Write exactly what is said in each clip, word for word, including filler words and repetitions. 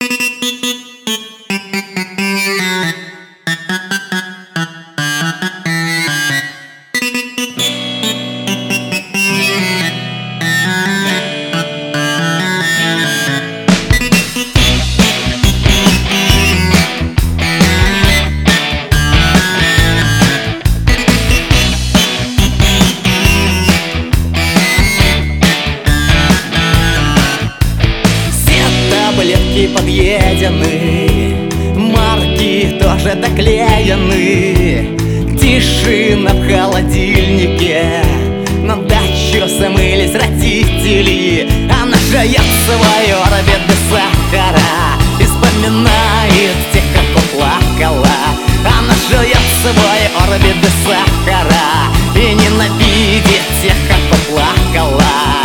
Подъедены, марки тоже доклеены, тишина в холодильнике. На дачу смылись родители, она жует свою орбит без сахара и вспоминает тех, как плакала. Она жует свой орбит без сахара и ненавидит тех, как плакала.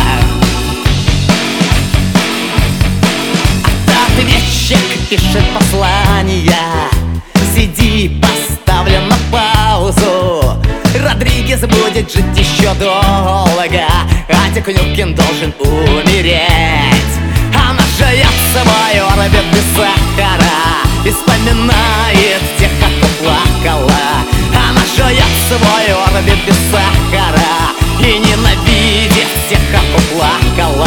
Ответчик пишет послания, сиди, поставлен на паузу. Родригес будет жить еще долго, а Тикнюкин должен умереть. Она жует свой орбит без сахара и вспоминает тех, как плакала. Она жует свой орбит без сахара и ненавидит тех, как плакала.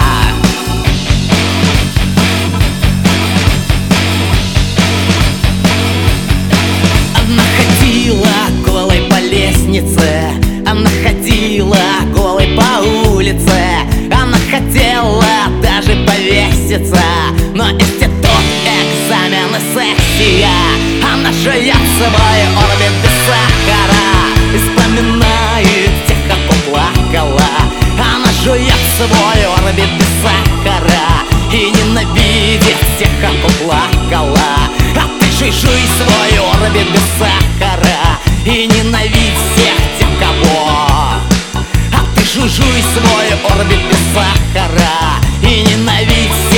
Голой по лестнице, она ходила голой по улице. Она хотела даже повеситься, но институт, экзамен и сессия. Она жует свой орбит без сахара и вспоминает тех, как плакала. Она жует свой орбит без сахара и ненавидит тех, как плакала. А ты жуй-жуй свой орбит без сахара и ненавидь всех тех, кого. А ты жуй-жуй свой орбит без сахара и ненавидь